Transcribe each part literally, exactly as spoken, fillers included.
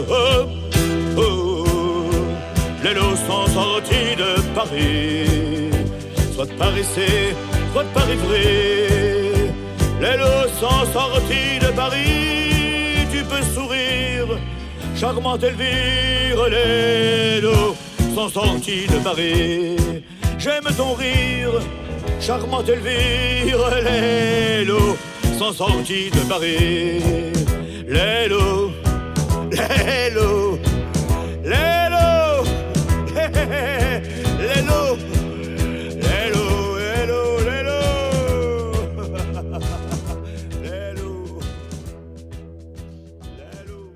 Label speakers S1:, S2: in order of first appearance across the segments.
S1: Oh, oh, les lots sont sortis de Paris, soit de Paris-C, soit de Paris-Vrai. Les lots sont sortis de Paris, tu peux sourire, charmante Elvire. Les lots sont sortis de Paris, j'aime ton rire, charmante Elvire. Les lots sont sortis de Paris, les lots, les lots, les lots, les lots, les lots, les lots, les lots, les lots, les lots.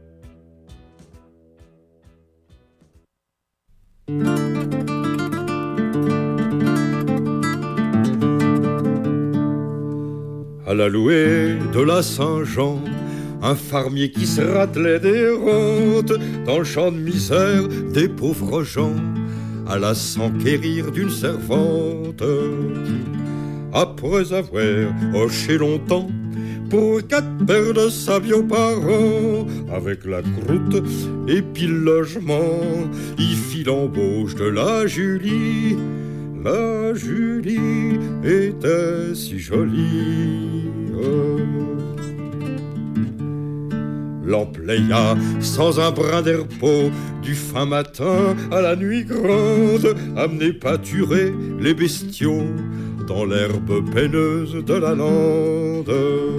S2: À la louée de la Saint-Jean, un farmier qui se ratelait des rentes dans le champ de misère des pauvres gens, alla s'enquérir d'une servante. Après avoir hoché longtemps pour quatre paires de sabots par an, avec la croûte et puis le logement, il fit l'embauche de la Julie. La Julie était si jolie. L'emplaya sans un brin d'herbeau, du fin matin à la nuit grande, amener pâturer les bestiaux dans l'herbe peineuse de la lande.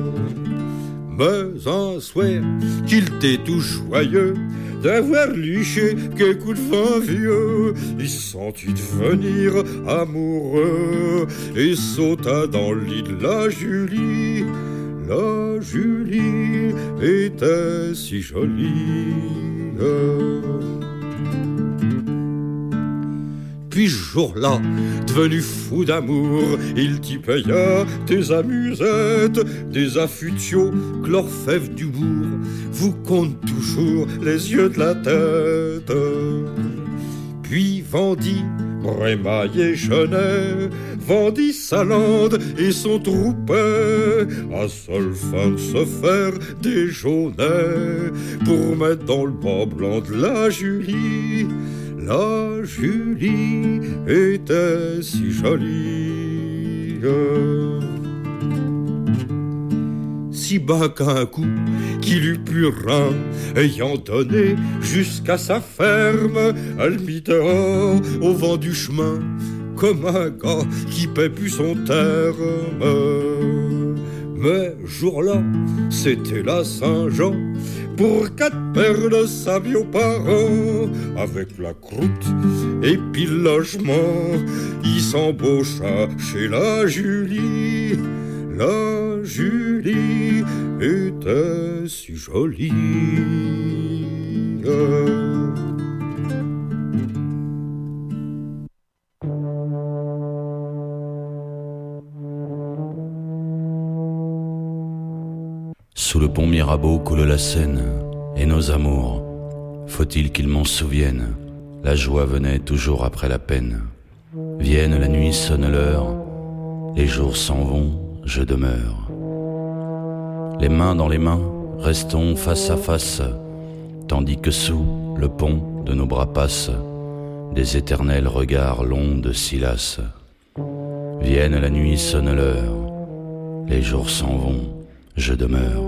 S2: Mais un soir qu'il était tout joyeux d'avoir liché quelques coups de vin vieux, il sentit devenir amoureux et sauta dans le lit de la Julie. La Julie était si jolie. Puis ce jour-là, devenu fou d'amour, il t'y paya des amusettes, des affûtiaux que l'orfèvre du bourg vous compte toujours les yeux de la tête. Puis vendit Brémaille et Chenet, vendit sa lande et son troupet, à seule fin de se faire des jaunets pour mettre dans le bas blanc de la Julie. La Julie était si jolie. Si bas qu'un coup qu'il eut plus rien, ayant donné jusqu'à sa ferme, elle mit dehors au vent du chemin comme un gars qui paie plus son terme. Mais jour-là, c'était la Saint-Jean, pour quatre paires de sabots par an, avec la croûte et puis le logement, il s'embaucha chez la Julie. La Julie était si jolie.
S3: Sous le pont Mirabeau coule la Seine, et nos amours, faut-il qu'ils m'en souviennent, la joie venait toujours après la peine. Vienne la nuit, sonne l'heure, les jours s'en vont, je demeure. Les mains dans les mains, restons face à face, tandis que sous le pont de nos bras passent des éternels regards longs de Silas. Vienne la nuit, sonne l'heure, les jours s'en vont, je demeure.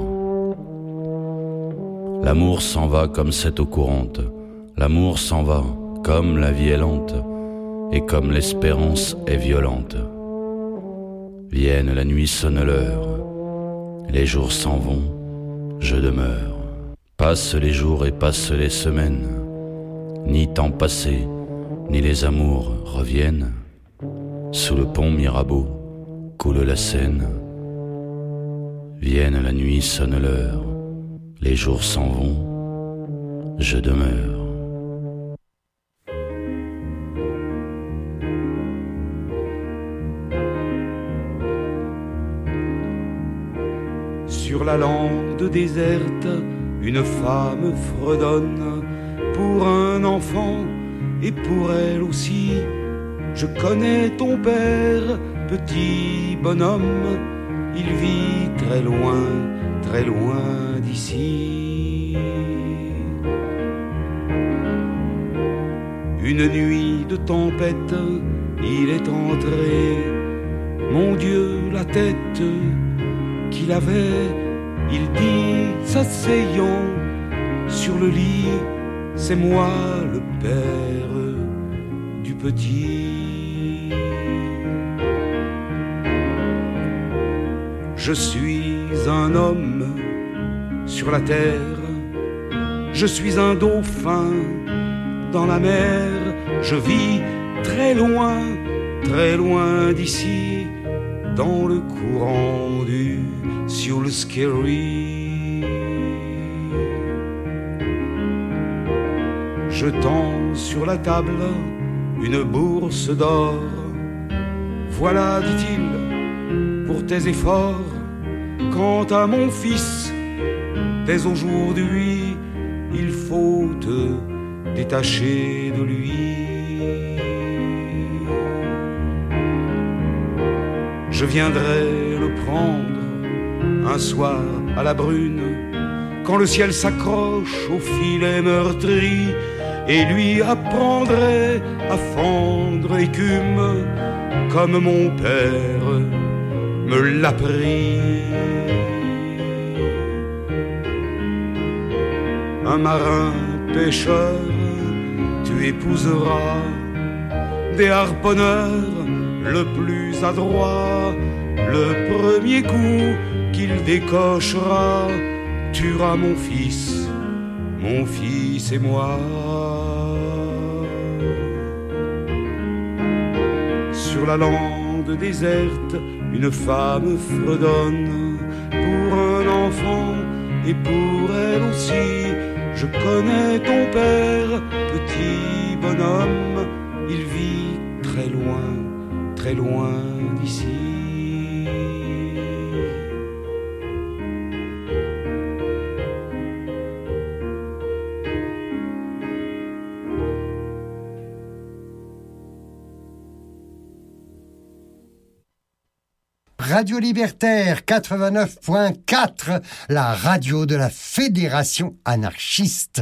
S3: L'amour s'en va comme cette eau courante, l'amour s'en va comme la vie est lente, et comme l'espérance est violente. Vienne la nuit, sonne l'heure, les jours s'en vont, je demeure. Passent les jours et passent les semaines, ni temps passé, ni les amours reviennent. Sous le pont Mirabeau coule la Seine. Vienne la nuit, sonne l'heure, les jours s'en vont, je demeure.
S4: Sur la lande déserte, une femme fredonne pour un enfant et pour elle aussi. Je connais ton père, petit bonhomme, il vit très loin, très loin d'ici. Une nuit de tempête, il est entré. Mon Dieu, la tête qu'il avait, il dit, s'asseyant sur le lit, c'est moi le père du petit. Je suis un homme sur la terre, je suis un dauphin dans la mer, je vis très loin, très loin d'ici, dans le courant du Siulskerry. Jetant sur la table une bourse d'or, voilà, dit-il, pour tes efforts. Quant à mon fils, dès aujourd'hui, il faut te détacher de lui. Je viendrai le prendre un soir à la brune, quand le ciel s'accroche au filet meurtri, et lui apprendrai à fendre l'écume comme mon père me l'a pris. Un marin pêcheur, tu épouseras des harponneurs le plus adroit. Le premier coup qu'il décochera tuera mon fils, mon fils et moi. Sur la lande déserte, une femme fredonne pour un enfant et pour elle aussi. Je connais ton père, petit bonhomme, il vit très loin, très loin d'ici.
S5: Radio Libertaire quatre-vingt-neuf point quatre, la radio de la Fédération anarchiste.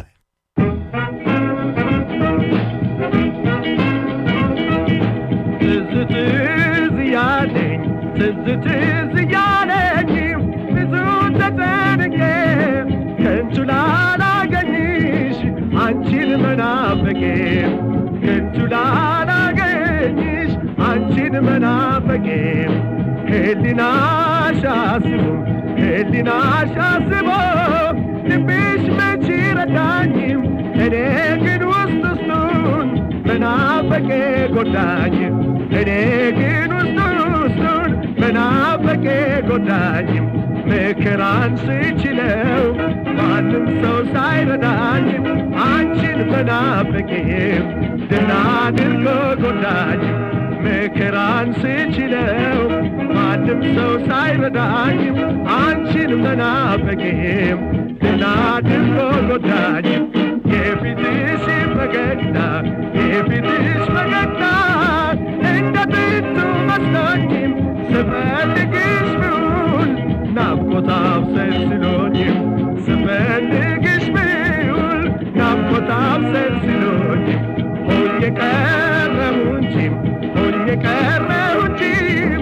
S6: هلنا شاسبو هلنا شاسبو نبيش مجيرة دانيم هنيكن وسط سنون منافق قدانيم هنيكن وسط سنون منافق قدانيم مكران سيجلو معلم سو ساير دانيم عنشن منافقين دنادر قدانيم مكران سيجلو ማንም ሰው ሳይረዳኝም አንቺን መናፈቄም ገና አድርጎ ጎዳኝ። የፊትሽ ፈገግታ የፊትሽ ፈገግታ እንደ ጥንቱ መስሎኝም ስፈልግሽ ብውል ናፍቆት አብሰልስሎኝም ስፈልግሽ ብውል ናፍቆት አብሰልስሎኝም ሆኜ ቀረሁ እንጂም ሆኜ ቀረሁ እንጂም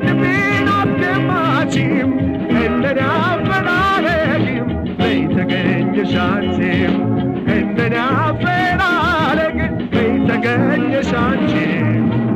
S6: ልቤን እንደኔ አፈላለግም በይተገኘሽ አንቺም እንደኔ አፈላለግ በይተገኘሽ አንቺም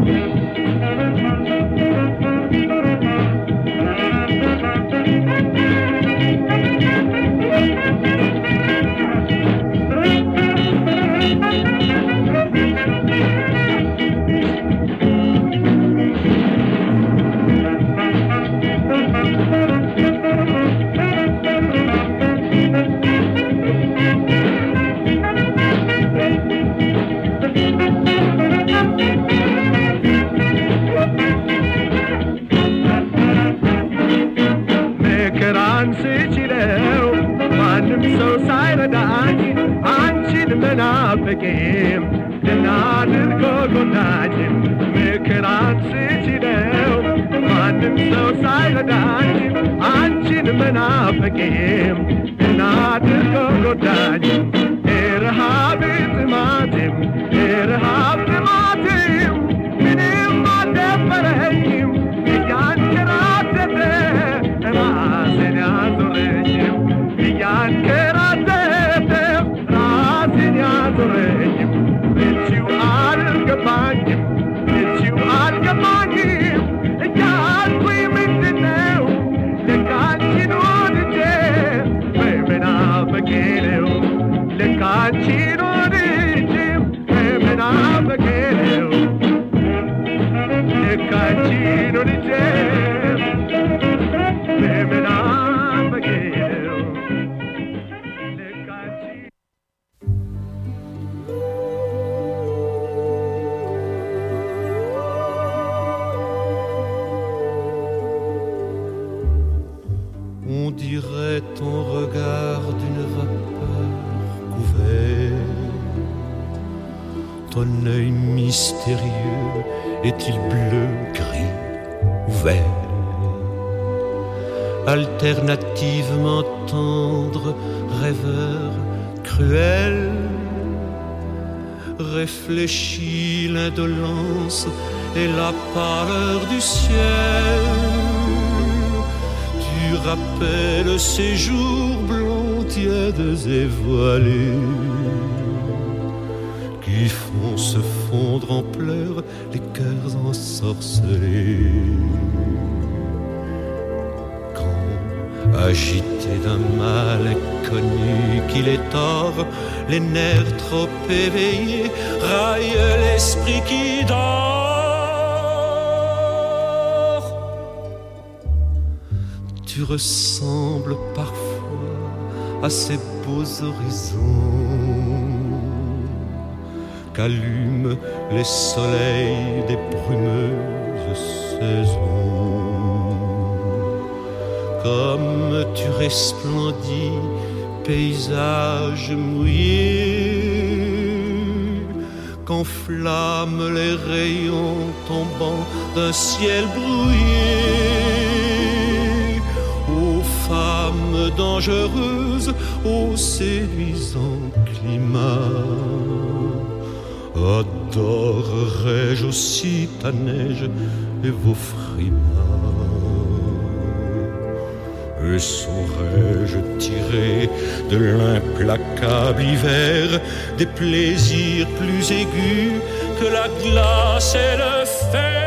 S6: መናፈቄም ድናድርጎ ጎዳኝም ምክራት ስችለው ማንም ሰው ሳይረዳኝም አንቺን መናፈቄም ድናድርጎ ጎዳኝም ኤረሃብ ጥማትም ኤረሃብ cancino di Jim e me ne chiedo le cancino di Jim e me ne chiedo le cancino.
S2: On dirait ton regard d'une vapeur couvert. Ton œil mystérieux est-il bleu, gris ou vert? Alternativement tendre, rêveur, cruel, réfléchit l'indolence et la pâleur du ciel. Tu rappelles ces jours blonds, tièdes et voilés qui font se fondre en pleurs les cœurs ensorcelés. Quand, agité d'un mal inconnu qui les tord, les nerfs trop éveillés raillent l'esprit qui dort. Tu ressembles parfois à ces beaux horizons qu'allument les soleils des brumeuses saisons. Comme tu resplendis, paysage mouillé, qu'enflamment les rayons tombant d'un ciel brouillé. Ô femmes dangereuses, ô séduisant climat, adorerais-je aussi ta neige et vos frimas? Et saurais-je tirer de l'implacable hiver des plaisirs plus aigus que la glace et le fer?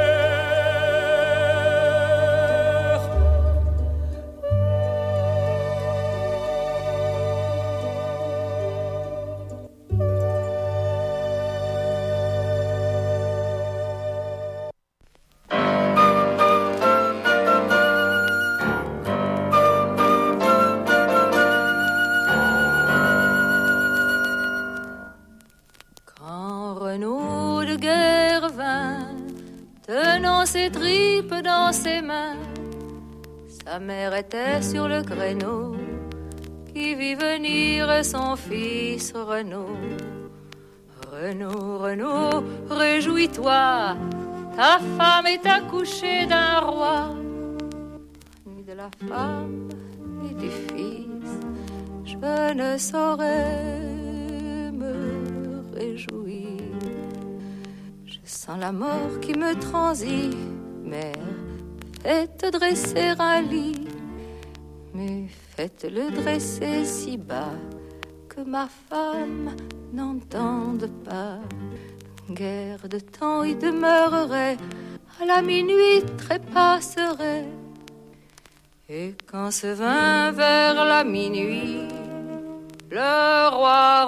S7: Sa mère était sur le créneau qui vit venir son fils Renaud. Renaud, Renaud, réjouis-toi, ta femme est accouchée d'un roi. Ni de la femme, ni du fils, je ne saurais me réjouir. Je sens la mort qui me transit, mère. Faites dresser un lit, mais faites-le dresser si bas que ma femme n'entende pas. Guère de temps y demeurerait, à la minuit trépasserait. Et quand se vint vers la minuit, le roi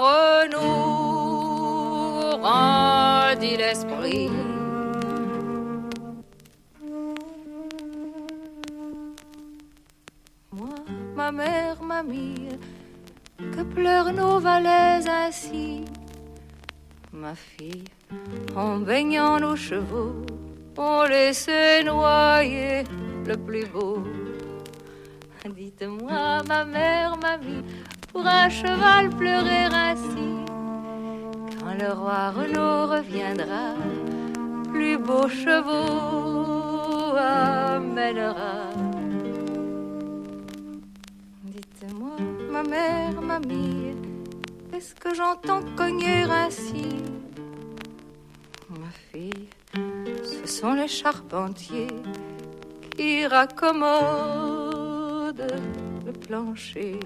S7: Renaud rendit l'esprit. Ma mère, mamie, que pleurent nos valets ainsi. Ma fille, en baignant nos chevaux, on laissait noyer le plus beau. Dites-moi, ma mère, mamie, pour un cheval pleurer ainsi, quand le roi Renaud reviendra, plus beaux chevaux amènera. Dites-moi, ma mère, mamie, est-ce que j'entends cogner ainsi? Ma fille, ce sont les charpentiers qui raccommodent le plancher.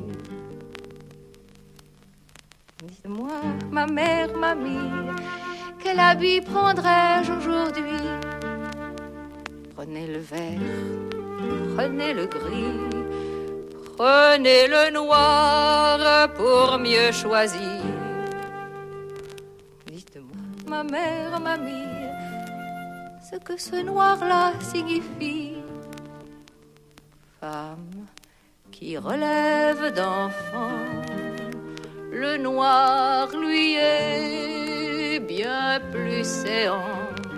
S7: Dites-moi, ma mère, mamie, quel habit prendrais-je aujourd'hui? Prenez le vert, prenez le gris, Prenez le noir pour mieux choisir. Dites-moi, ma mère, mamie, ce que ce noir-là signifie. Femme qui relève d'enfant, le noir lui est bien plus séant.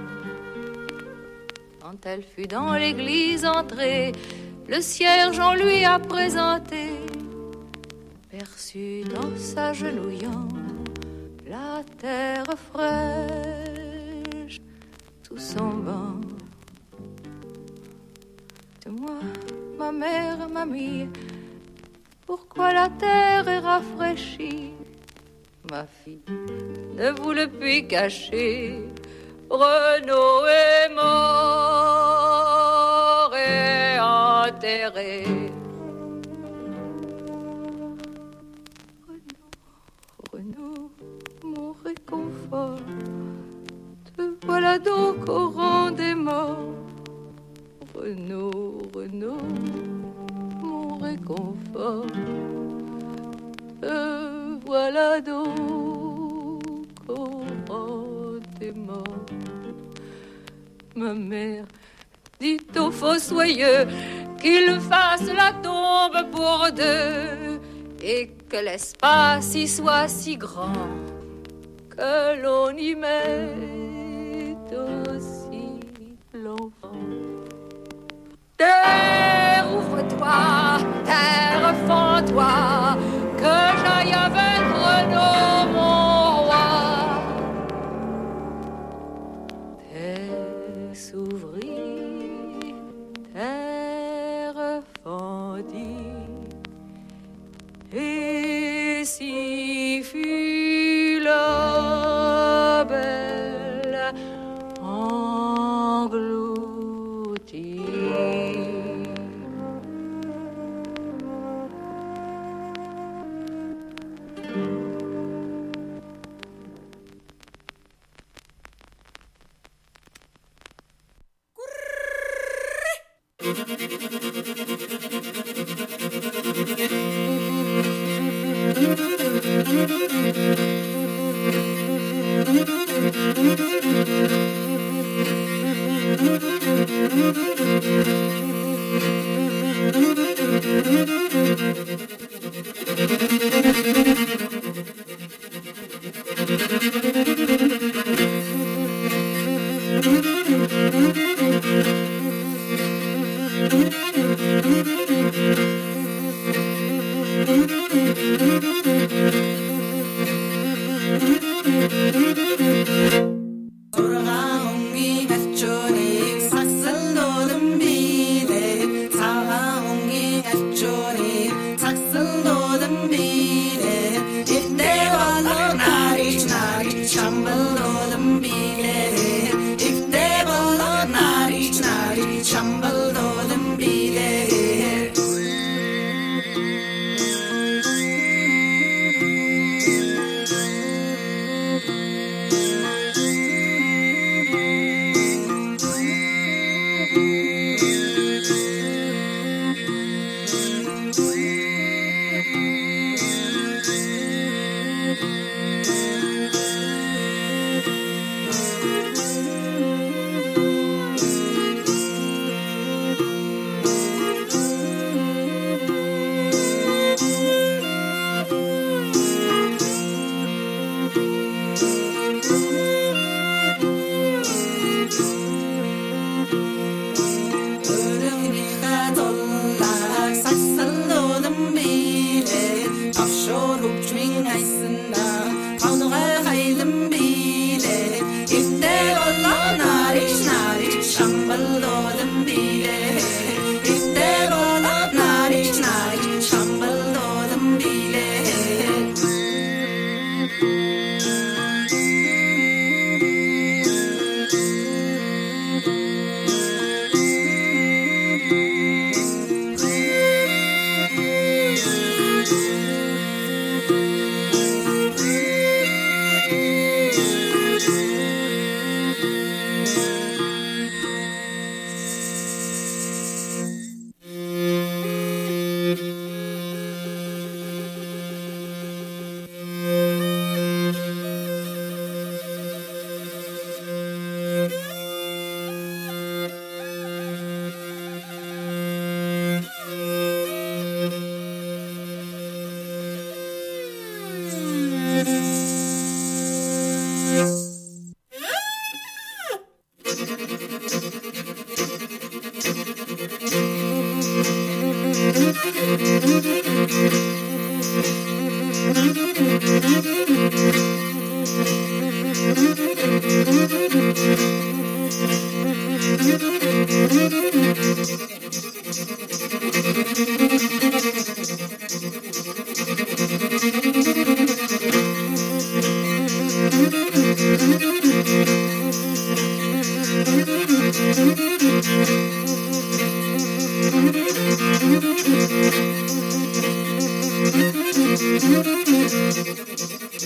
S7: Quand elle fut dans l'église entrée, le cierge en lui a présenté, perçu dans sa genouillant la terre fraîche, tout son banc. De moi, ma mère, mamie, pourquoi la terre est rafraîchie? Ma fille, ne vous le puis cacher, Renaud est mort et enterré. Renaud, Renaud, mon réconfort, te voilà donc au rang des morts. Renaud, Renaud, mon réconfort, te voilà donc au rang des morts. Ma mère dit au fossoyeux qu'il fasse la tombe pour deux et que l'espace y soit si grand que l'on y mette aussi l'enfant. Terre, ouvre-toi, terre, fends-toi, que j'aille avec Renaud, mon roi. Terre s'ouvrit, terre fendit, et si fut la belle engloutie.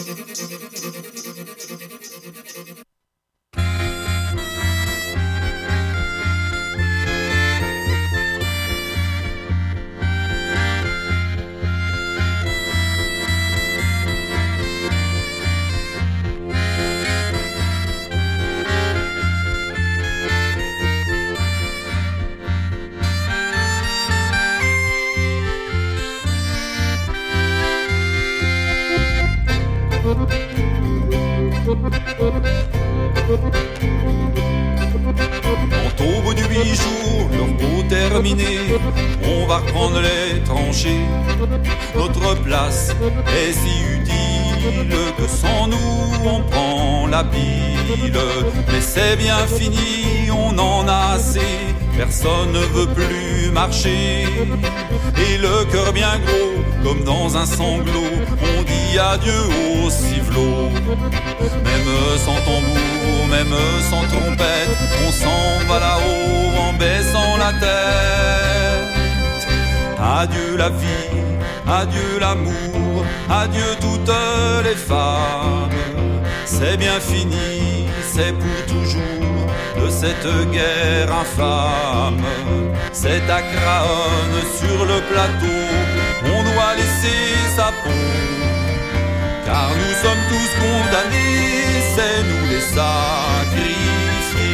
S8: Quand au bout de huit jours, leur peau terminée, on va reprendre les tranchées. Notre place est si utile que sans nous on prend la pile. Mais c'est bien fini, on en a assez, personne ne veut plus marcher. Et le cœur bien gros, comme dans un sanglot, on dit adieu au civelot. Même sans tambour, même sans trompette, on s'en va là-haut en baissant la tête. Adieu la vie, adieu l'amour, adieu toutes les femmes. C'est bien fini, c'est pour toujours de cette guerre infâme. C'est à Craonne sur le plateau, on doit laisser sa peau. Car nous sommes tous condamnés, c'est nous les sacrifiés.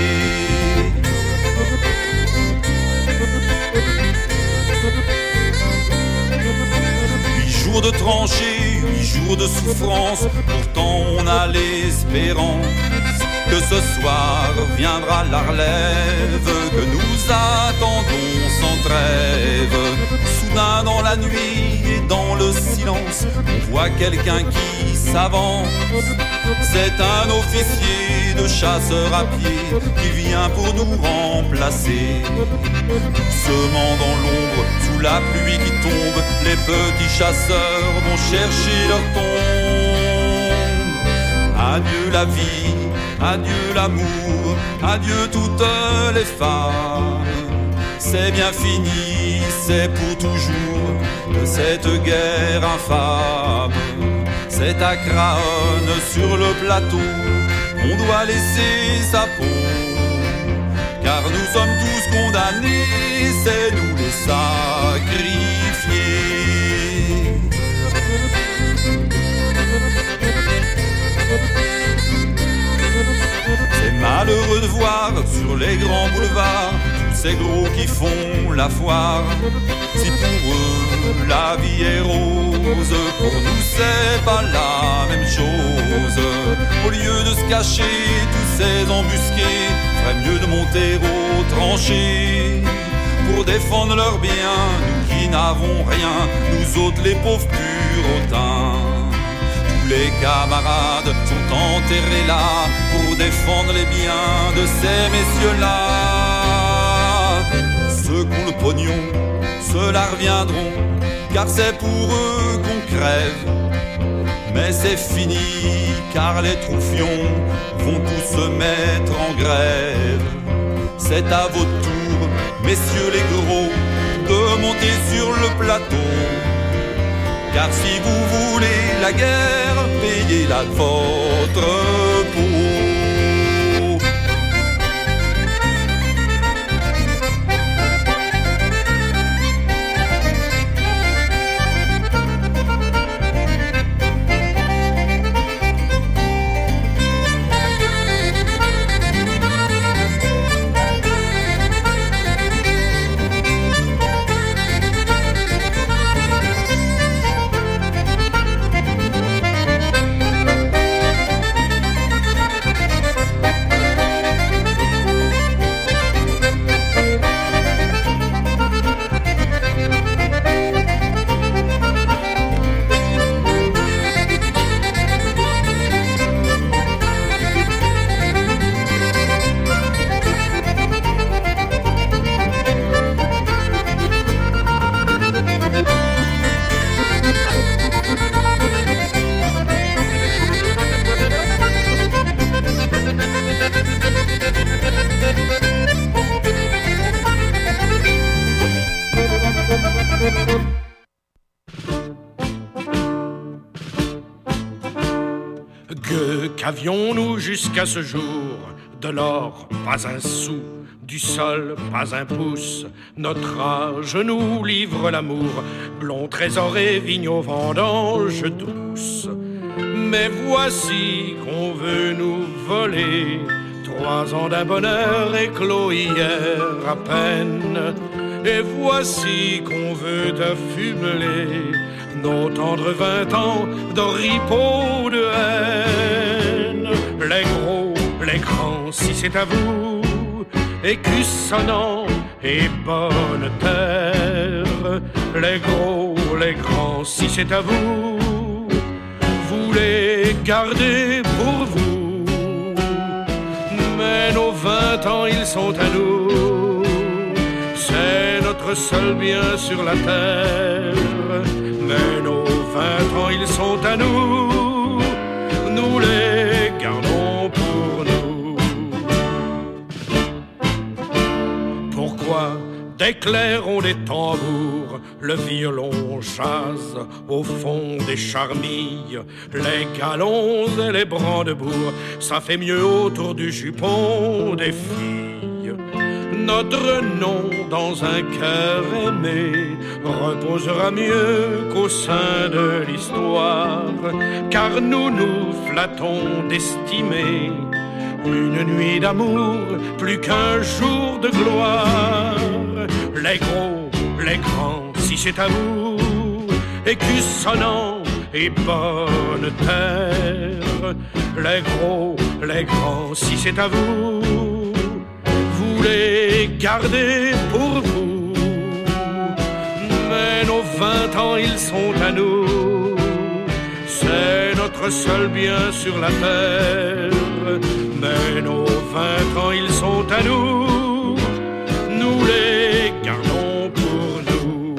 S8: Huit jours de tranchées, huit jours de souffrance, pourtant on a l'espérance que ce soir viendra la relève, que nous attendons sans trêve. Soudain dans la nuit et dans le silence, on voit quelqu'un qui s'avance. C'est un officier de chasseurs à pied qui vient pour nous remplacer. Doucement dans l'ombre, sous la pluie qui tombe, les petits chasseurs vont chercher leur tombe. Adieu la vie, adieu l'amour, adieu toutes les femmes. C'est bien fini, c'est pour toujours de cette guerre infâme. C'est à Craonne sur le plateau, on doit laisser sa peau. Car nous sommes tous condamnés, c'est nous les sacrifiés. C'est malheureux de voir sur les grands boulevards tous ces gros qui font la foire. Si pour eux la vie est rose, pour nous c'est pas la même chose. Au lieu de se cacher tous ces embusqués, ferait mieux de monter aux tranchées pour défendre leurs biens, nous qui n'avons rien, nous autres les pauvres purotins. Les camarades sont enterrés là pour défendre les biens de ces messieurs-là. Ceux qui ont le pognon, ceux-là reviendront, car c'est pour eux qu'on crève. Mais c'est fini, car les troufions vont tous se mettre en grève. C'est à votre tour, messieurs les gros, de monter sur le plateau. Car si vous voulez la guerre, payez-la de votre peau.
S9: Que qu'avions-nous jusqu'à ce jour? De l'or, pas un sou, du sol, pas un pouce. Notre âge nous livre l'amour, blond trésor et vigneaux vendanges douces. Mais voici qu'on veut nous voler trois ans d'un bonheur éclos hier à peine. Et voici qu'on veut affubler nos tendres vingt ans d'oripeaux de haine. Les gros, les grands, si c'est à vous, écus sonnants et bonne terre. Les gros, les grands, si c'est à vous, vous les gardez pour vous. Mais nos vingt ans, ils sont à nous. C'est notre seul bien sur la terre. Mais nos vingt ans, ils sont à nous. Nous les gardons pour nous. Pourquoi des clairs ont des tambours, le violon jase au fond des charmilles, les galons et les brandebourgs, ça fait mieux autour du jupon des filles. Notre nom dans un cœur aimé reposera mieux qu'au sein de l'histoire, car nous nous flattons d'estimer une nuit d'amour plus qu'un jour de gloire. Les gros, les grands, si c'est à vous, écus sonnants et bonne terre. Les gros, les grands, si c'est à vous, vous les gardez pour vous. Mais nos vingt ans, ils sont à nous. C'est notre seul bien sur la terre. Mais nos vingt ans, ils sont à nous. Nous les gardons pour nous.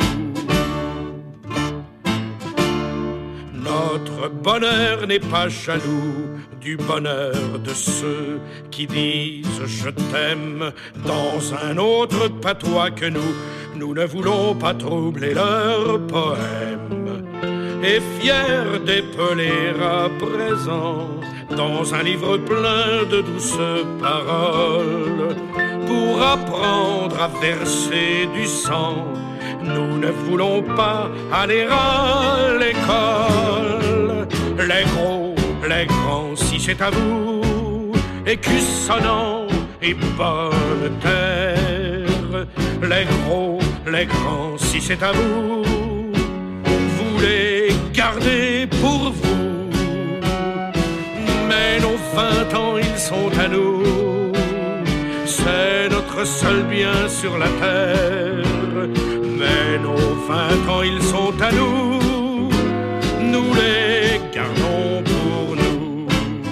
S9: Notre bonheur n'est pas jaloux du bonheur de ceux qui disent je t'aime dans un autre patois que nous. Nous ne voulons pas troubler leur poème. Et fiers d'épeler à présent dans un livre plein de douces paroles pour apprendre à verser du sang. Nous ne voulons pas aller à l'école. Les gros, les grands, si c'est à vous, écus sonnants et bonne terre. Les gros, les grands, si c'est à vous, vous les gardez pour vous. Mais nos vingt ans, ils sont à nous. C'est notre seul bien sur la terre. Mais nos vingt ans, ils sont à nous. Nous les gardons pour nous.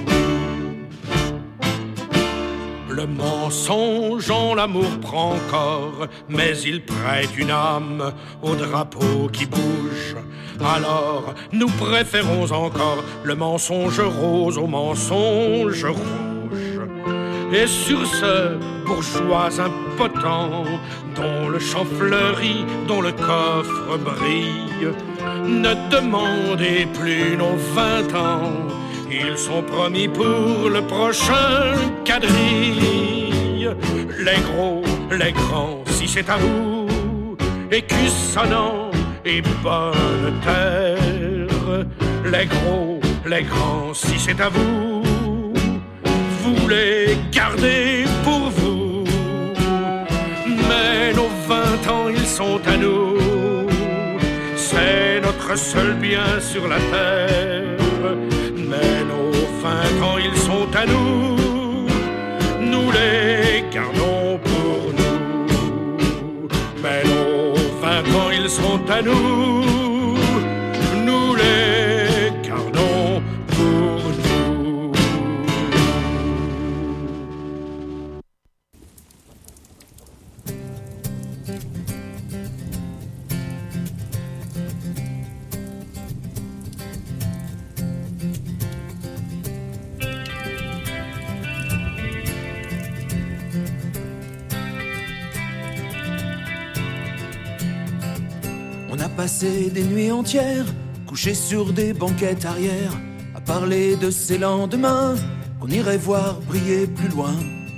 S9: Le mensonge en l'amour prend corps, mais il prête une âme au drapeau qui bouge. Alors nous préférons encore le mensonge rose au mensonge rouge. Et sur ce bourgeois impotent, dont le champ fleurit, dont le coffre brille, ne demandez plus nos vingt ans, ils sont promis pour le prochain quadrille. Les gros, les grands, si c'est à vous, écus sonnants et bonne terre. Les gros, les grands, si c'est à vous, vous les gardez pour vous. Mais nos vingt ans, ils sont à nous. C'est notre seul bien sur la terre. Mais nos vingt ans, ils sont à nous. Nous les gardons pour nous. Mais nos vingt ans, ils sont à nous. Nous les gardons pour nous.
S10: On a passé des nuits entières, couchés sur des banquettes arrière, à parlait de ces lendemains qu'on irait voir briller plus loin.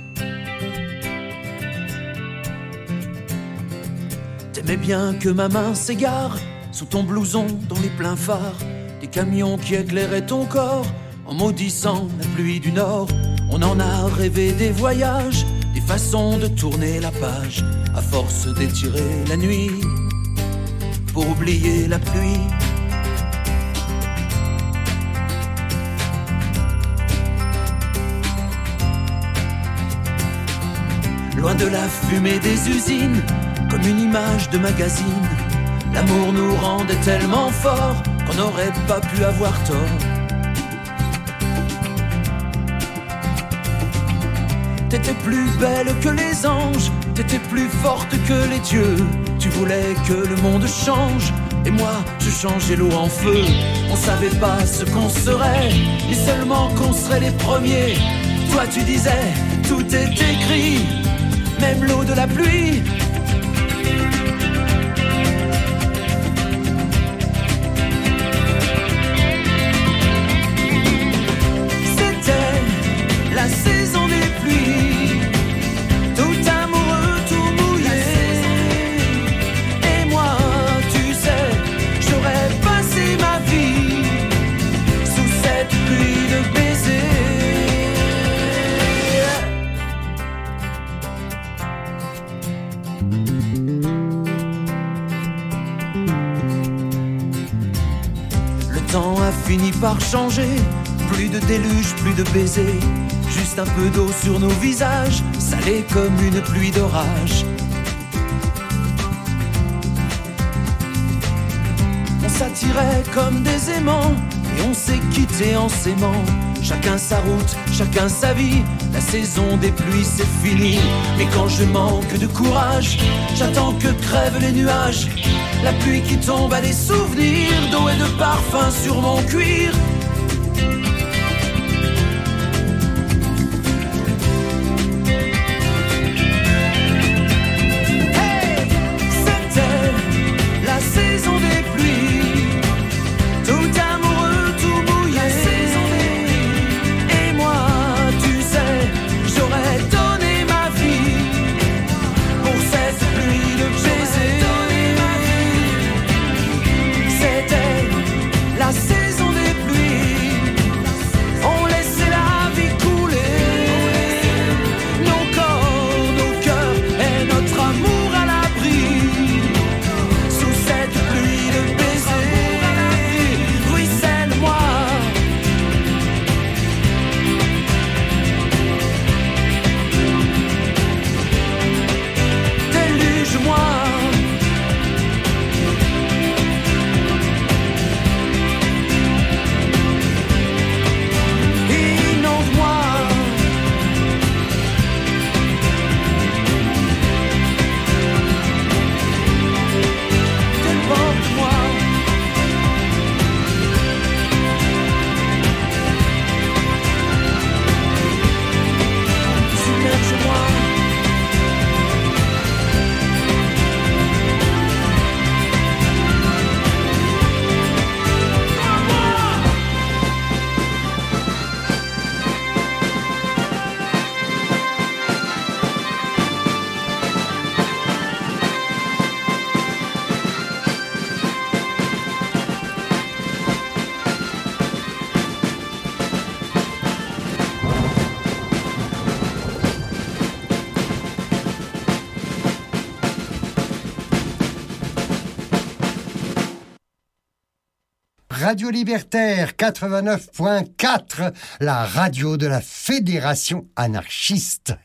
S10: T'aimais bien que ma main s'égare sous ton blouson dans les pleins phares, des camions qui éclairaient ton corps en maudissant la pluie du nord. On en a rêvé des voyages, des façons de tourner la page, à force d'étirer la nuit pour oublier la pluie. Loin de la fumée des usines, comme une image de magazine, l'amour nous rendait tellement fort qu'on n'aurait pas pu avoir tort. T'étais plus belle que les anges, t'étais plus forte que les dieux. Tu voulais que le monde change, et moi je changeais l'eau en feu. On savait pas ce qu'on serait, ni seulement qu'on serait les premiers. Toi tu disais, tout est écrit, même l'eau de la pluie. C'était la saison des pluies, tout amoureux, tout mouillé. Et moi, tu sais, j'aurais passé ma vie sous cette pluie de baisers. Le temps a fini par changer, plus de déluge, plus de baisers, juste un peu d'eau sur nos visages, salés comme une pluie d'orage. On s'attirait comme des aimants, et on s'est quitté en s'aimant. Chacun sa route, chacun sa vie, la saison des pluies c'est fini. Mais quand je manque de courage, j'attends que crèvent les nuages. La pluie qui tombe a des souvenirs d'eau et de parfum sur mon cuir. Hey, c'était la saison des pluies, tout amoureux, tout mouillé. La saison des pluies. Et moi, tu sais, j'aurais donné ma vie pour cette pluie de baisers. La saison des pluies, on laissait la vie couler. Nos corps, nos cœurs et notre amour à l'abri sous cette pluie de baisers. Ruisselle-moi, déluge-moi.
S5: Radio Libertaire quatre-vingt-neuf point quatre, la radio de la Fédération anarchiste.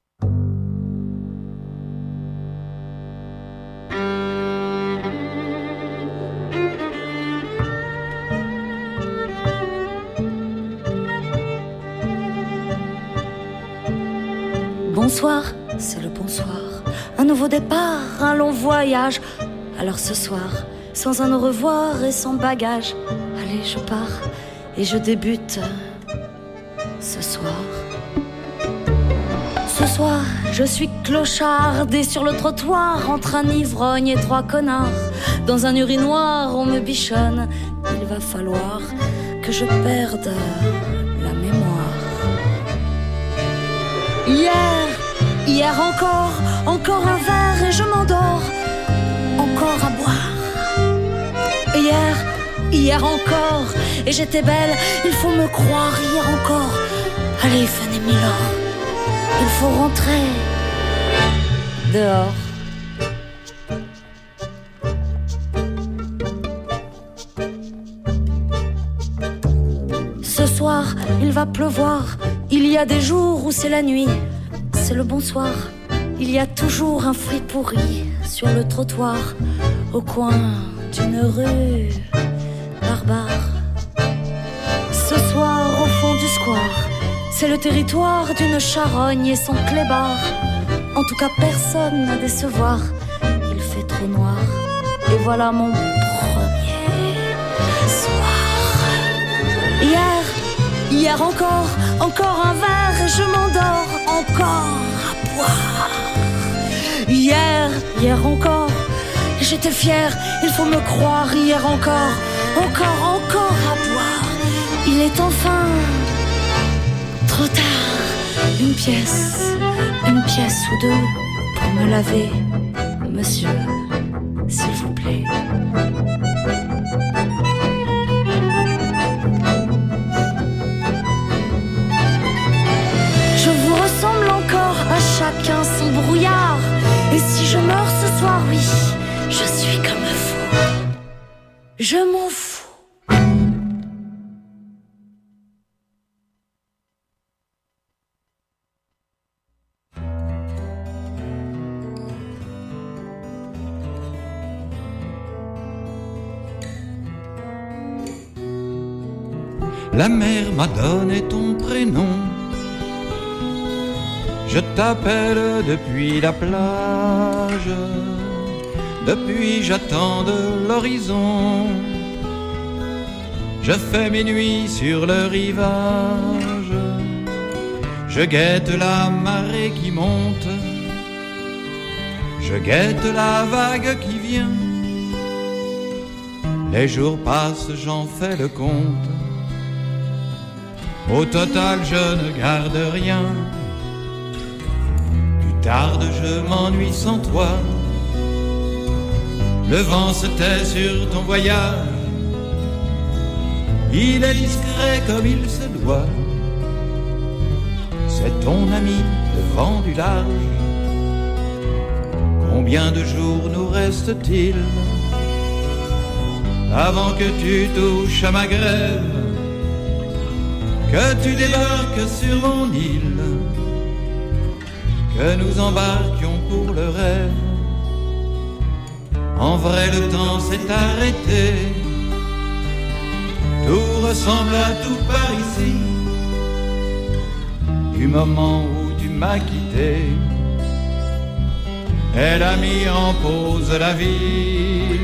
S11: Bonsoir, c'est le bonsoir. Un nouveau départ, un long voyage. Alors ce soir, sans un au revoir et sans bagage, allez, je pars et je débute ce soir. Ce soir, je suis clocharde et sur le trottoir, entre un ivrogne et trois connards. Dans un urinoir, on me bichonne. Il va falloir que que je perde la mémoire. Hier, hier encore, encore un verre et je m'endors. Encore à boire. Hier, hier encore, et j'étais belle, il faut me croire, hier encore. Allez, venez Milord, il faut rentrer dehors. Ce soir, il va pleuvoir, il y a des jours où c'est la nuit, c'est le bonsoir. Il y a toujours un fruit pourri sur le trottoir, au coin d'une rue barbare. Ce soir, au fond du square, c'est le territoire d'une charogne et son clébard. En tout cas, personne à décevoir, il fait trop noir. Et voilà mon premier soir. Hier, hier encore, encore un verre et je m'endors. Encore à boire. Hier, hier encore, j'étais fière, il faut me croire. Hier encore, encore, encore à boire. Il est enfin trop tard. Une pièce, une pièce ou deux pour me laver, monsieur, s'il vous plaît. Je vous ressemble encore, à chacun son brouillard. Et si je meurs ce soir, oui, je suis comme un fou. Je m'en fous.
S8: La mer m'a donné ton prénom. Je t'appelle depuis la plage. Depuis j'attends de l'horizon. Je fais mes nuits sur le rivage. Je guette la marée qui monte. Je guette la vague qui vient. Les jours passent, j'en fais le compte. Au total je ne garde rien. Tu tardes, je m'ennuie sans toi. Le vent se tait sur ton voyage. Il est discret comme il se doit. C'est ton ami, le vent du large. Combien de jours nous reste-t-il avant que tu touches à ma grève, que tu débarques sur mon île, que nous embarquions pour le rêve. En vrai le temps s'est arrêté, tout ressemble à tout par ici. Du moment où tu m'as quitté, elle a mis en pause la vie.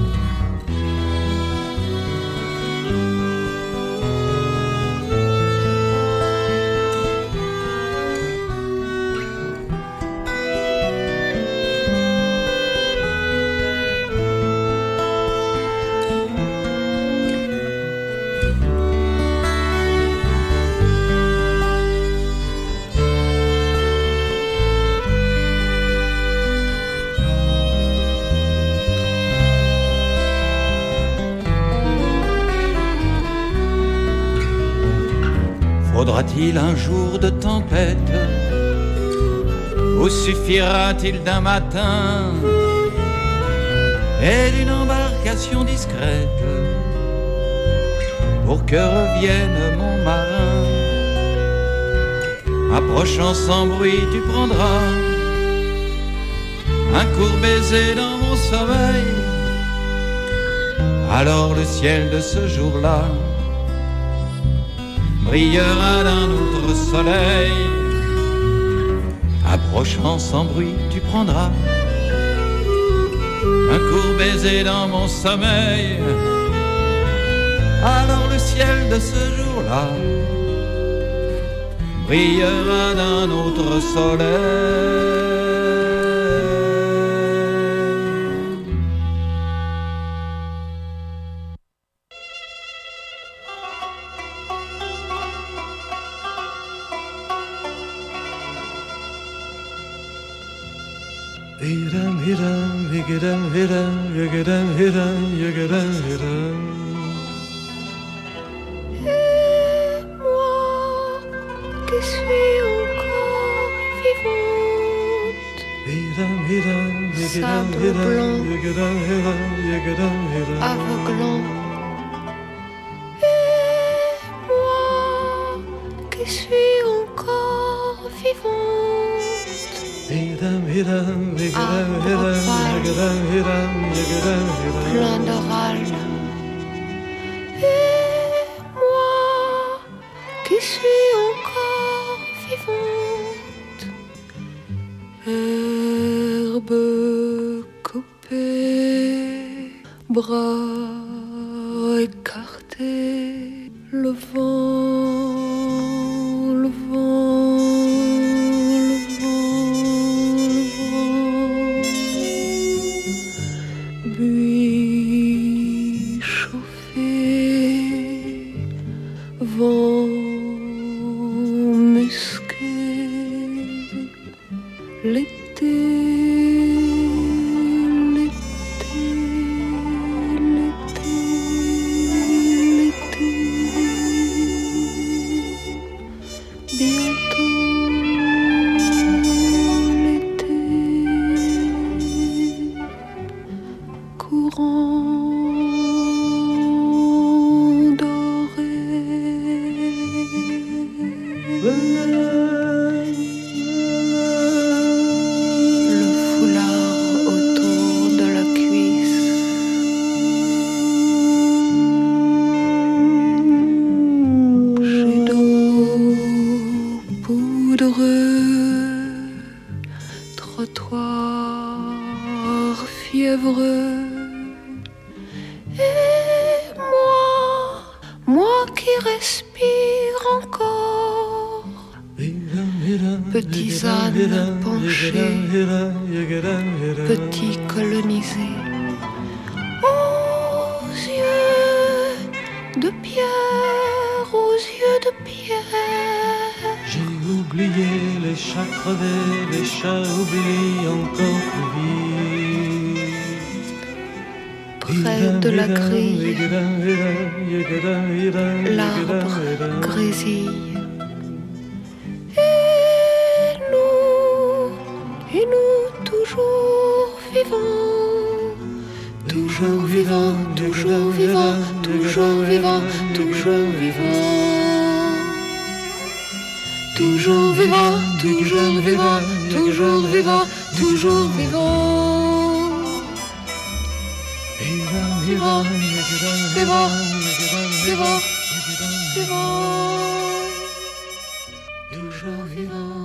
S8: Faudra-t-il un jour de tempête, ou suffira-t-il d'un matin et d'une embarcation discrète pour que revienne mon marin? Approchant sans bruit, tu prendras un court baiser dans mon sommeil. Alors le ciel de ce jour-là brillera d'un autre soleil. Approchant sans bruit, tu prendras un court baiser dans mon sommeil. Alors le ciel de ce jour-là brillera d'un autre soleil.
S12: Hidam, hidam, hidam, hidam, hidam, hidam, hidam, hidam.
S13: Et moi qui suis encore vivante,
S12: hidam, hidam, hidam,
S13: sable blanc,
S12: hidam, hidam, hidam, hidam.
S13: aveuglant. Et moi qui suis encore vivante,
S12: Hidam, hidam, hidam, hidam, hidam, hidam, hidam, hidam.
S13: plein de râle. Et moi qui suis encore vivante, herbe coupée, bras écartés, le vent, le vent, le vent, le vent, buis chauffé, vent musqué, l'été, l'été, l'été, l'été, bientôt l'été, courant doré. Le foulard autour de la cuisse, jet d'eau poudreux, trottoir fiévreux. Et moi, moi qui respire encore, petits ânes penchés, petits colonisés, aux yeux de pierre, aux yeux de pierre.
S12: J'ai oublié les chats crevés, les chats oublient encore plus vite.
S13: Près de la grille, l'arbre grésille. Et nous, et nous toujours vivants, toujours vivants, toujours vivants, toujours vivants, toujours vivants. Toujours vivant, toujours vivant, toujours vivant, toujours vivant. Vivant, vivant, vivant, vivant, vivant. Toujours vivant.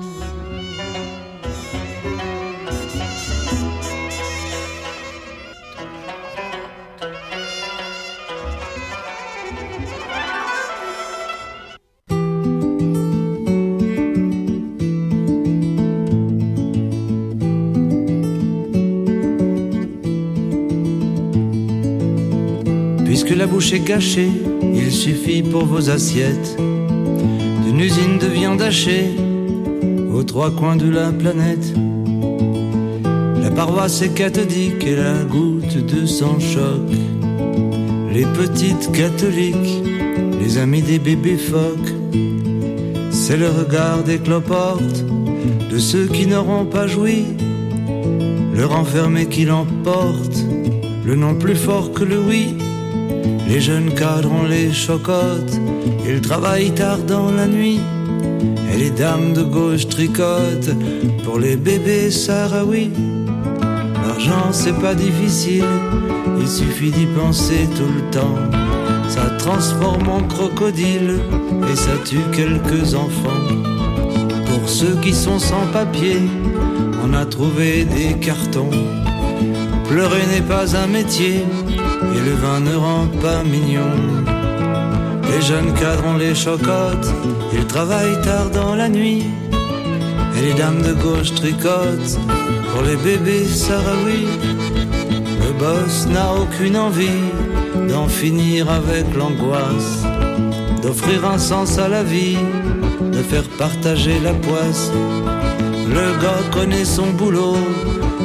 S10: Puisque la bouche est gâchée, il suffit pour vos assiettes d'une usine de viande hachée aux trois coins de la planète. La paroisse est cathodique et la goutte de sang choque les petites catholiques, les amis des bébés phoques. C'est le regard des cloportes de ceux qui n'auront pas joui, leur enfermé qui l'emporte, le nom plus fort que le oui. Les jeunes cadres ont les chocottes, ils travaillent tard dans la nuit, et les dames de gauche tricotent pour les bébés sahraouis. L'argent c'est pas difficile, il suffit d'y penser tout le temps. Ça transforme en crocodile et ça tue quelques enfants. Pour ceux qui sont sans papier, on a trouvé des cartons. Pleurer n'est pas un métier, et le vin ne rend pas mignon. Les jeunes cadres ont les chocottes, ils travaillent tard dans la nuit, et les dames de gauche tricotent pour les bébés sahraouis. Le boss n'a aucune envie d'en finir avec l'angoisse, d'offrir un sens à la vie, de faire partager la poisse. Le gars connaît son boulot,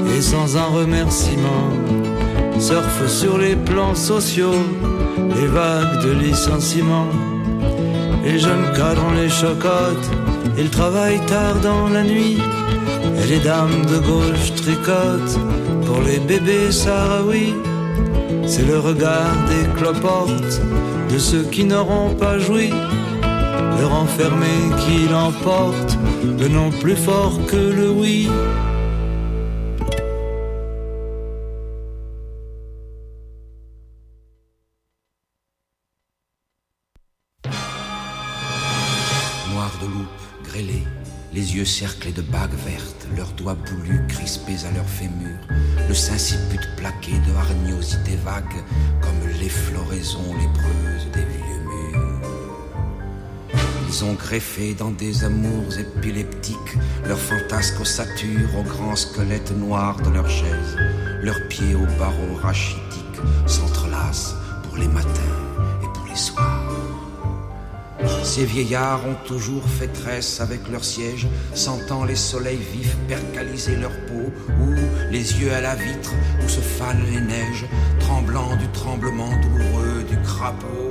S10: et sans un remerciement. Surfe sur les plans sociaux, les vagues de licenciement. Les jeunes cadres les chocottes, ils travaillent tard dans la nuit. Et les dames de gauche tricotent pour les bébés sahraouis. C'est le regard des cloportes de ceux qui n'auront pas joui. Le renfermé qui l'emporte, le non plus fort que le oui.
S14: Noir de loupe, grêlés, les yeux cerclés de bagues vertes, leurs doigts boulus crispés à leurs fémurs, le sinciput plaqué de hargnosités vagues, comme les floraisons lépreuses des vieux murs. Ils ont greffé dans des amours épileptiques leurs fantasques ossatures aux grands squelettes noirs de leurs chaises. Leurs pieds aux barreaux rachitiques s'entrelacent pour les matins et pour les soirs. Ces vieillards ont toujours fait tresse avec leur siège, sentant les soleils vifs percaliser leur peau, ou les yeux à la vitre où se fanent les neiges, tremblant du tremblement douloureux du crapaud.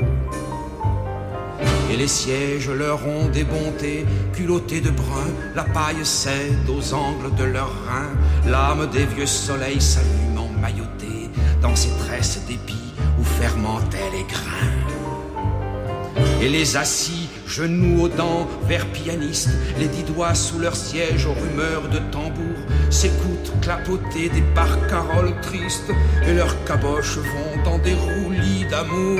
S14: Et les sièges leur ont des bontés, culottés de brun, la paille cède aux angles de leurs reins, l'âme des vieux soleils s'allume emmaillotée dans ces tresses d'épis où fermentaient les grains. Et les assis, genoux aux dents, vers pianistes, les dix doigts sous leur siège aux rumeurs de tambour, s'écoutent clapoter des barcaroles tristes, et leurs caboches vont dans des roulis d'amour.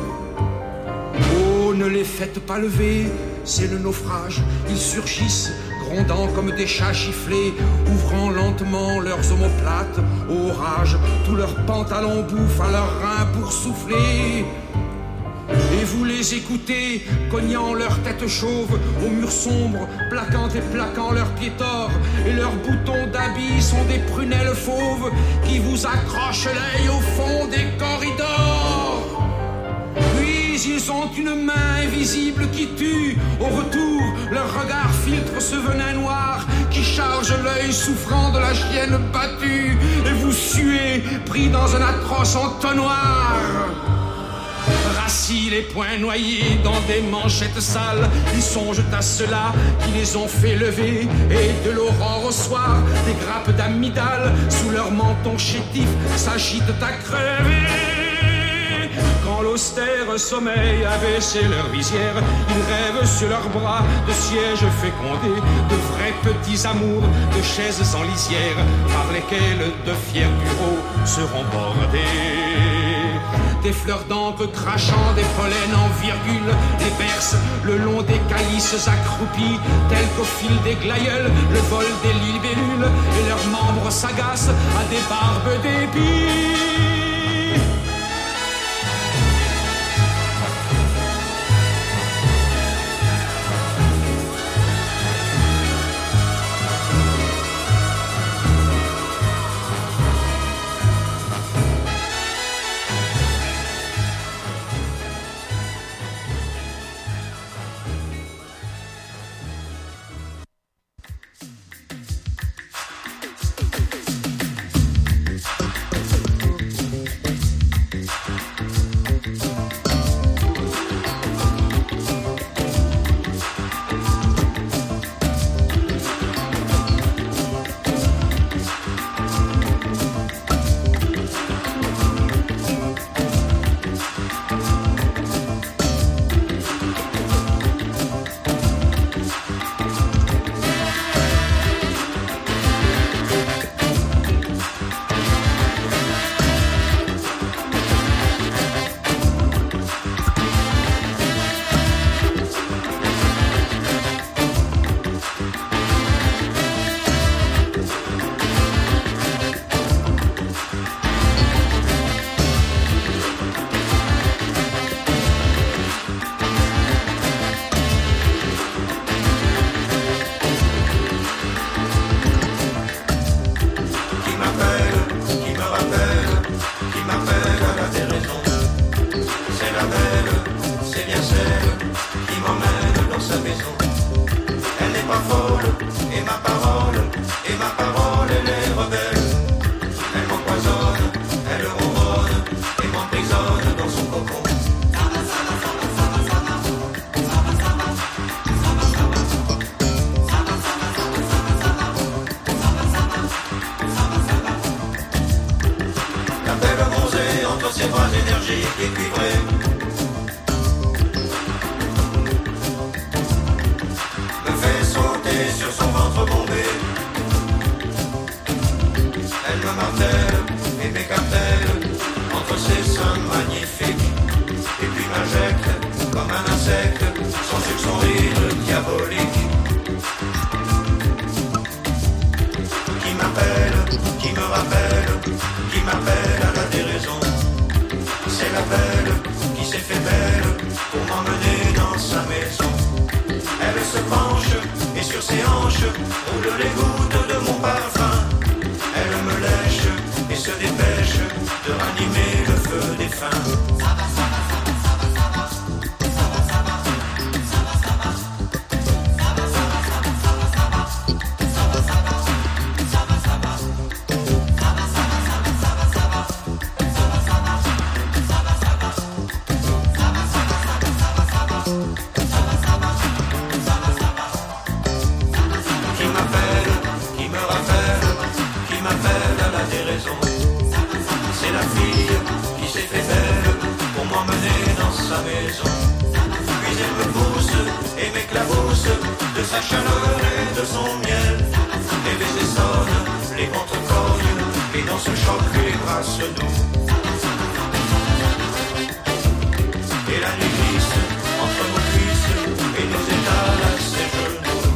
S14: Oh, ne les faites pas lever, c'est le naufrage, ils surgissent, grondant comme des chats chifflés, ouvrant lentement leurs omoplates au rage, tous leurs pantalons bouffent à leurs reins pour souffler. Et vous les écoutez, cognant leurs têtes chauves aux murs sombres, plaquant et plaquant leurs pieds torts, et leurs boutons d'habits sont des prunelles fauves qui vous accrochent l'œil au fond des corridors. Puis ils ont une main invisible qui tue, au retour leur regard filtre ce venin noir qui charge l'œil souffrant de la chienne battue, et vous suez pris dans un atroce entonnoir. Assis les poings noyés dans des manchettes sales, ils songent à ceux-là qui les ont fait lever, et de l'aurore au soir, des grappes d'amygdales sous leur menton chétif s'agitent à crever. Quand l'austère sommeil a baissé leur visière, ils rêvent sur leurs bras de sièges fécondés, de vrais petits amours, de chaises en lisière, par lesquelles de fiers bureaux seront bordés. Des fleurs d'encre crachant des pollens en virgule les bercent le long des calices accroupis, tels qu'au fil des glaïeuls le vol des libellules, et leurs membres s'agacent à des barbes d'épis.
S15: ses pieds cuivrés. Me fait sauter sur son ventre bombé. Elle me martèle et m'écartèle entre ses seins magnifiques. Et puis m'injecte comme un insecte son sucre, son rire diabolique. Qui m'appelle, qui me rappelle, qui m'appelle à la déraison. C'est la belle qui s'est fait belle pour m'emmener dans sa maison. Elle se penche et sur ses hanches roule les gouttes de mon parfum. Elle me lèche et se dépêche de ranimer le feu des fins. Sa chaleur et de son miel. Les baisers sonnent, les contre cognent, et dans ce choc les bras se nouent. Et la nuit glisse entre nos cuisses et nous étale à ses genoux.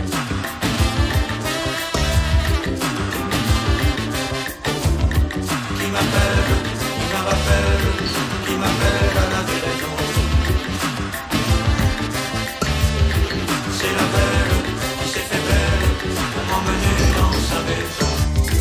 S15: Qui m'appelle, qui me rappelle, qui m'appelle à la déraison. C'est la belle qui s'est fait belle pour m'emmener dans sa maison.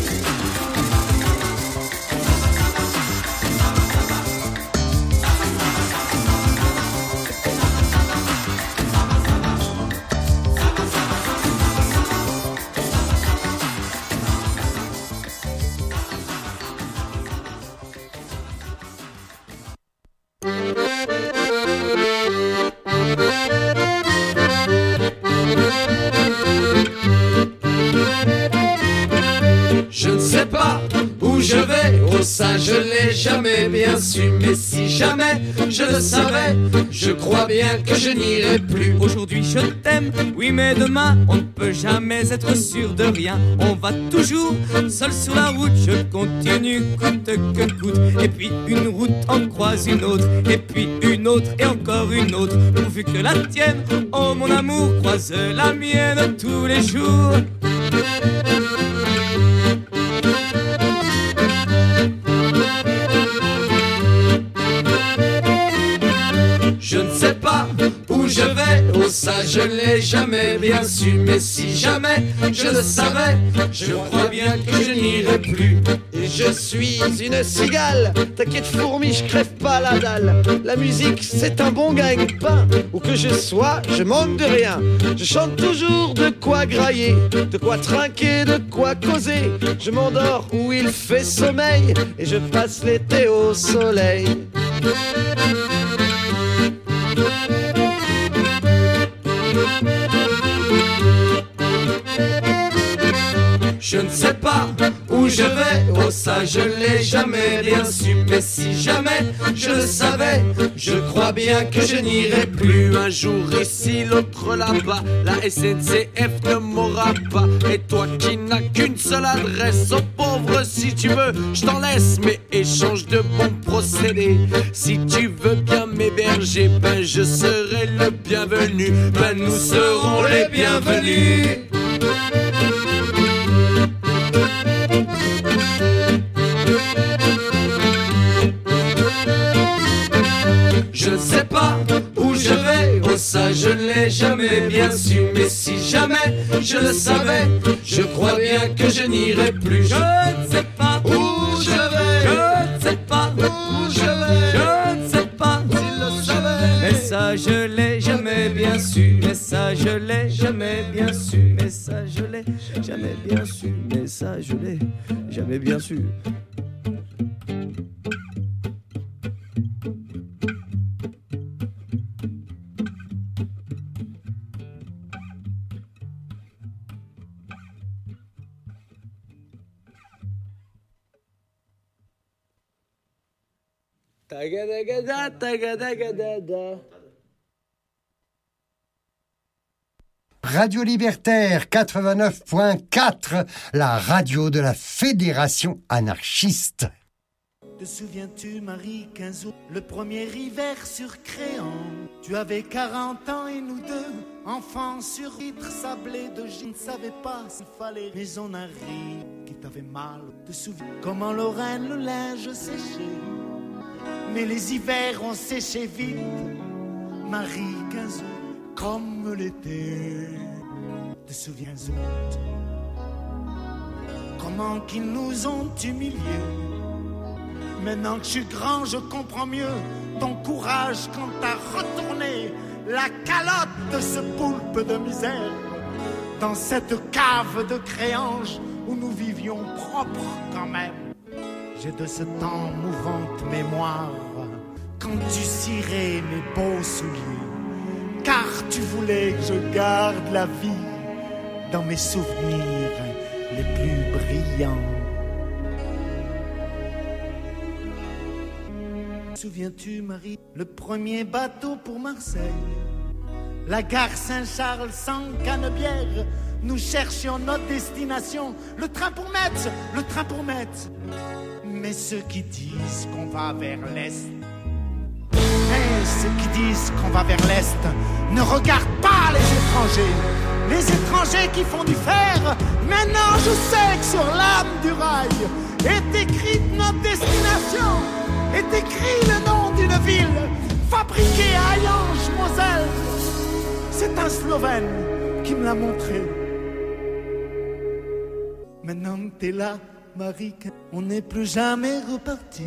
S10: Ça je l'ai jamais bien su, mais si jamais je le savais, je crois bien que je n'irai plus.
S16: Aujourd'hui je t'aime, oui mais demain on ne peut jamais être sûr de rien. On va toujours seul sur la route, je continue coûte que coûte. Et puis une route en croise une autre, et puis une autre et encore une autre. Pourvu que la tienne, oh mon amour, croise la mienne tous les jours.
S10: Je ne sais pas où je vais, oh ça je l'ai jamais bien su. Mais si jamais je le savais, je crois bien que je n'irai plus.
S17: Et je suis une cigale, t'inquiète fourmi, je crève pas la dalle. La musique c'est un bon gagne-pain, où que je sois, je manque de rien. Je chante toujours de quoi grailler, de quoi trinquer, de quoi causer. Je m'endors où il fait sommeil, et je passe l'été au soleil.
S10: Je ne sais pas où je vais, oh ça je l'ai jamais bien su. Mais si jamais je le savais, je crois bien que je n'irai plus. Un jour ici, l'autre là-bas, la S N C F ne m'aura pas. Et toi qui n'as qu'une seule adresse, oh pauvre si tu veux, je t'en laisse. Mais échange de bons procédés, si tu veux bien m'héberger, ben je serai le bienvenu. Ben nous serons les bienvenus. Je ne sais pas où je vais, oh ça je ne l'ai jamais bien su. Mais si jamais je le savais, je crois bien que je n'irai plus.
S16: Je ne sais pas
S10: où je vais,
S16: je ne sais pas
S10: où je vais,
S16: je ne sais pas
S10: s'il le savait.
S16: Mais ça je l'ai jamais bien su, mais ça je l'ai jamais bien su, mais ça je l'ai jamais bien su, mais ça je l'ai jamais bien su.
S17: Tagadagada, tagadagadada.
S5: Radio Libertaire quatre-vingt-neuf point quatre, la radio de la Fédération anarchiste.
S18: Te souviens-tu, Marie, quinze août, le premier hiver sur Créan? Tu avais quarante ans et nous deux, enfants sur vitre sablé de je ne savais pas s'il fallait. Mais on a ri, qui t'avait mal. Te souviens comment Lorraine le linge séchait? Mais les hivers ont séché vite, Marie, quinze août, comme l'été. Te souviens août, comment qu'ils nous ont humiliés? Maintenant que je suis grand, je comprends mieux ton courage quand t'as retourné la calotte de ce poulpe de misère dans cette cave de créange où nous vivions propres quand même. J'ai de ce temps mouvante mémoire quand tu cirais mes beaux souliers, car tu voulais que je garde la vie dans mes souvenirs les plus brillants. Souviens-tu, Marie, le premier bateau pour Marseille? La gare Saint-Charles sans Canebière, nous cherchions notre destination. Le train pour Metz, le train pour Metz. Mais ceux qui disent qu'on va vers l'Est, et ceux qui disent qu'on va vers l'Est, ne regardent pas les étrangers. Les étrangers qui font du fer. Maintenant je sais que sur l'âme du rail est écrite notre destination, est écrit le nom d'une ville fabriquée à Hayange, Moselle. C'est un Slovène qui me l'a montré. Maintenant que t'es là, Marie, on n'est plus jamais reparti.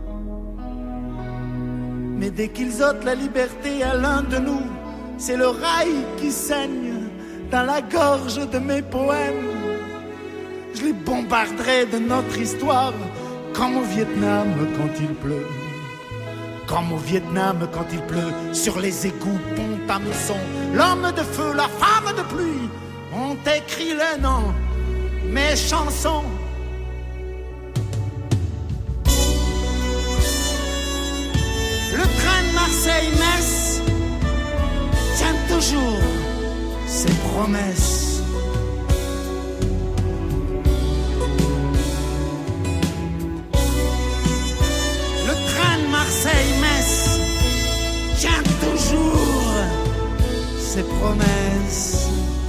S18: Mais dès qu'ils ôtent la liberté à l'un de nous, c'est le rail qui saigne dans la gorge de mes poèmes. Je les bombarderai de notre histoire, comme au Vietnam quand il pleut. Comme au Vietnam quand il pleut, sur les égouts Pont-à-Mousson. L'homme de feu, la femme de pluie ont écrit le nom, mes chansons. Le train de Marseille-Metz tient toujours ses promesses. Marseille-Metz tient toujours ses promesses.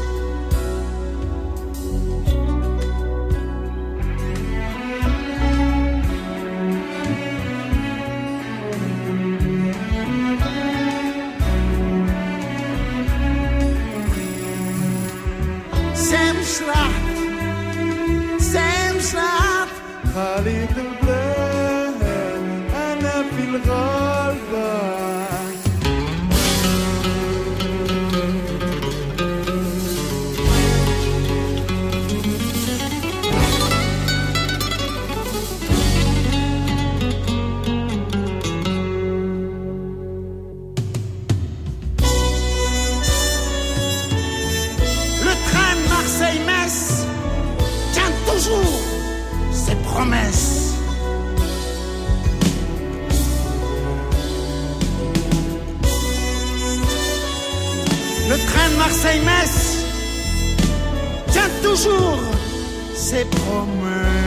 S18: Sam Schlacht, Sam Schlacht, Khalid promesses. Le train de Marseille-Metz tient toujours ses promesses.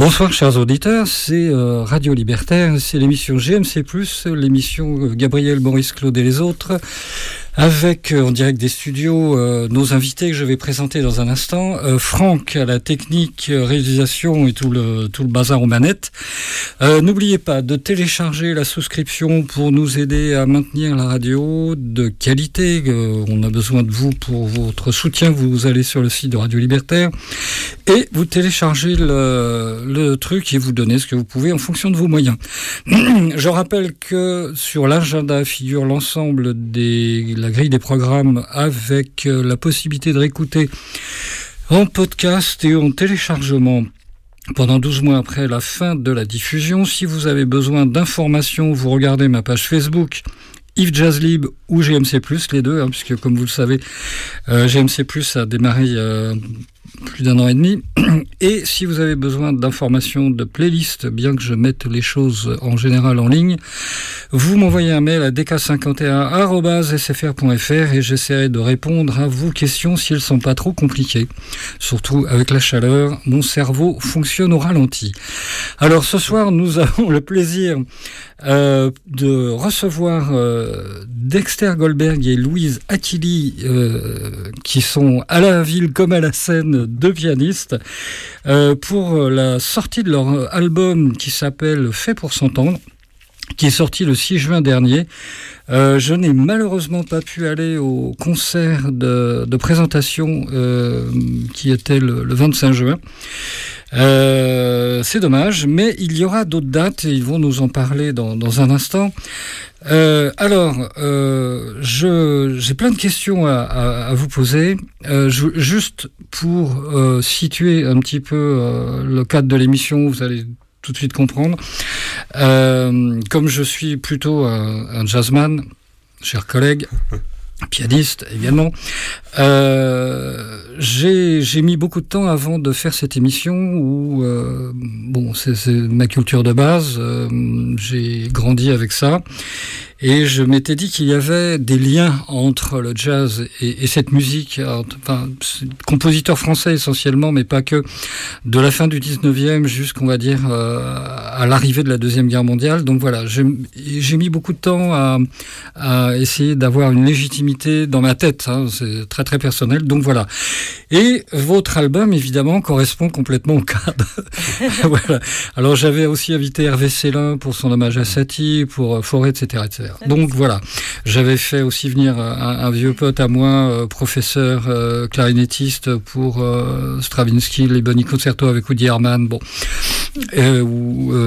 S19: Bonsoir chers auditeurs, c'est euh, Radio Libertaire, c'est l'émission G M C plus, l'émission euh, Gabriel, Maurice, Claude et les autres, avec euh, en direct des studios euh, nos invités que je vais présenter dans un instant, euh, Franck à la technique, euh, réalisation et tout le, tout le bazar aux manettes. Euh, n'oubliez pas de télécharger la souscription pour nous aider à maintenir la radio de qualité, euh, on a besoin de vous pour votre soutien, vous allez sur le site de Radio Libertaire et vous téléchargez le le truc et vous donnez ce que vous pouvez en fonction de vos moyens. Je rappelle que sur l'agenda figure l'ensemble des la grille des programmes avec la possibilité de réécouter en podcast et en téléchargement pendant douze mois après la fin de la diffusion. Si vous avez besoin d'informations, vous regardez ma page Facebook Yves Jazz Lib ou G M C plus, les deux, hein, puisque comme vous le savez, euh, G M C plus a démarré euh, plus d'un an et demi. Et si vous avez besoin d'informations de playlists, bien que je mette les choses en général en ligne, vous m'envoyez un mail à d k cinquante et un arobase s f r point f r et j'essaierai de répondre à vos questions si elles sont pas trop compliquées. Surtout avec la chaleur, mon cerveau fonctionne au ralenti. Alors ce soir, nous avons le plaisir euh, de recevoir euh, Dexter Goldberg et Louise Achilli, euh, qui sont à la ville comme à la scène deux pianistes, euh, pour la sortie de leur album qui s'appelle Fait pour s'entendre, qui est sorti le six juin dernier. Euh, je n'ai malheureusement pas pu aller au concert de, de présentation euh, qui était le, le vingt-cinq juin. Euh, c'est dommage, mais il y aura d'autres dates et ils vont nous en parler dans, dans un instant. Euh, alors, euh, je, j'ai plein de questions à, à, à vous poser. Euh, je, juste pour euh, situer un petit peu euh, le cadre de l'émission, vous allez tout de suite comprendre. Euh, comme je suis plutôt un, un jazzman, chers collègues, pianiste également, euh, j'ai, j'ai mis beaucoup de temps avant de faire cette émission où, euh, bon, c'est, c'est ma culture de base, euh, j'ai grandi avec ça. Et je m'étais dit qu'il y avait des liens entre le jazz et, et cette musique, enfin, compositeur français essentiellement, mais pas que, de la fin du dix-neuvième jusqu'on va dire euh, à l'arrivée de la Deuxième Guerre mondiale. Donc voilà, j'ai, j'ai mis beaucoup de temps à, à essayer d'avoir une légitimité dans ma tête, hein, c'est très très personnel, donc voilà. Et votre album, évidemment, correspond complètement au cadre. Voilà. Alors j'avais aussi invité Hervé Célin pour son hommage à Satie, pour Forêt, et cetera, et cetera. Donc voilà, j'avais fait aussi venir un, un vieux pote à moi, euh, professeur euh, clarinettiste pour euh, Stravinsky, les Boni Concerto avec Woody Herman, bon, euh, ou euh,